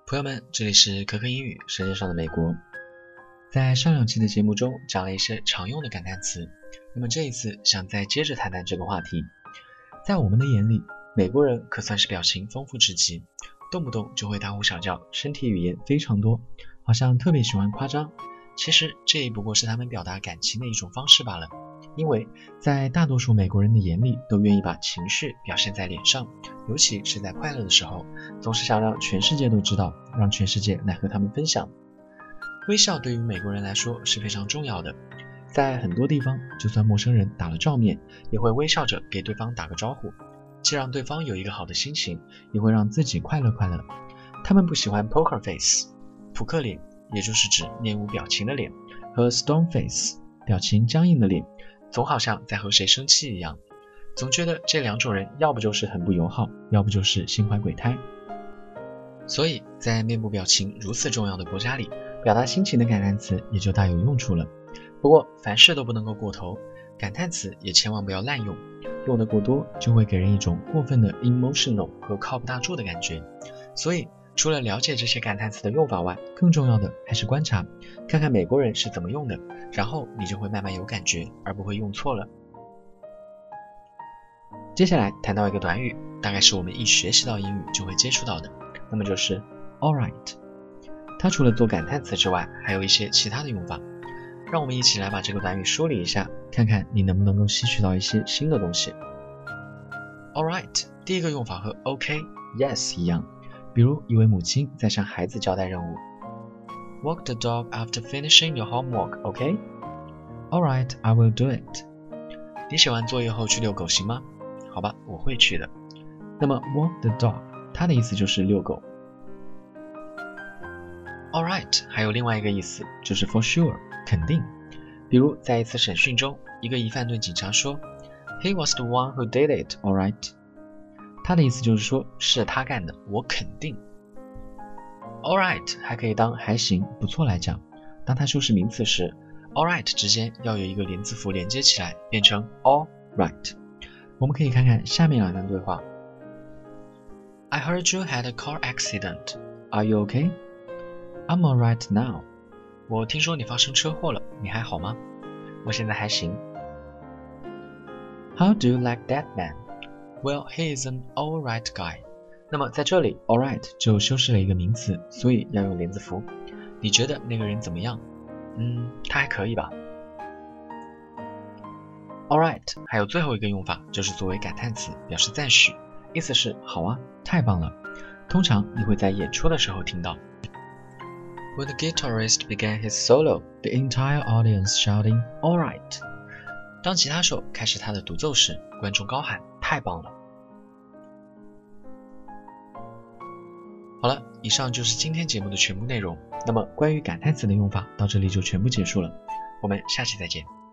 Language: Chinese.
朋友们，这里是可可英语舌尖上的美国。在上两期的节目中讲了一些常用的感叹词，那么这一次想再接着谈谈这个话题。在我们的眼里，美国人可算是表情丰富至极，动不动就会大呼小叫，身体语言非常多，好像特别喜欢夸张。其实这也不过是他们表达感情的一种方式罢了。因为在大多数美国人的眼里，都愿意把情绪表现在脸上，尤其是在快乐的时候，总是想让全世界都知道，让全世界来和他们分享。微笑对于美国人来说是非常重要的，在很多地方，就算陌生人打了照面，也会微笑着给对方打个招呼，既让对方有一个好的心情，也会让自己快乐快乐。他们不喜欢 poker face， 扑克脸，也就是指面无表情的脸，和 stone face， 表情僵硬的脸，总好像在和谁生气一样，总觉得这两种人要不就是很不友好，要不就是心怀鬼胎。所以在面部表情如此重要的国家里，表达心情的感叹词也就大有用处了。不过凡事都不能够过头，感叹词也千万不要滥用，用得过多就会给人一种过分的 emotional 和靠不大住的感觉。所以除了了解这些感叹词的用法外，更重要的还是观察，看看美国人是怎么用的，然后你就会慢慢有感觉，而不会用错了。接下来谈到一个短语，大概是我们一学习到英语就会接触到的，那么就是 alright。 它除了做感叹词之外，还有一些其他的用法。让我们一起来把这个短语梳理一下，看看你能不能够吸取到一些新的东西。 alright 第一个用法和 OK、yes 一样，比如一位母亲在向孩子交代任务， Walk the dog after finishing your homework, okay? Alright, I will do it. 你写完作业后去遛狗行吗？好吧，我会去的。那么 walk the dog 它的意思就是遛狗。 Alright 还有另外一个意思，就是 for sure 肯定。比如在一次审讯中，一个疑犯对警察说， He was the one who did it, alright? 他的意思就是说是他干的，我肯定。 Alright 还可以当还行不错来讲，当它修饰名词时， Alright 之间要有一个连字符连接起来，变成 alright。 我们可以看看下面两段对话。 I heard you had a car accident. Are you okay? I'm alright now. 我听说你发生车祸了，你还好吗？我现在还行。 How do you like that man? Well, he is an alright guy. 那么在这里 alright 就修饰了一个名词，所以要用连字符。你觉得那个人怎么样？他还可以吧。 Alright 还有最后一个用法，就是作为感叹词表示赞许，意思是好啊，太棒了。通常你会在演出的时候听到， When the guitarist began his solo, the entire audience shouting, Alright. 当吉他手开始他的独奏时，观众高喊太棒了。好了，以上就是今天节目的全部内容。那么关于感叹词的用法到这里就全部结束了，我们下期再见。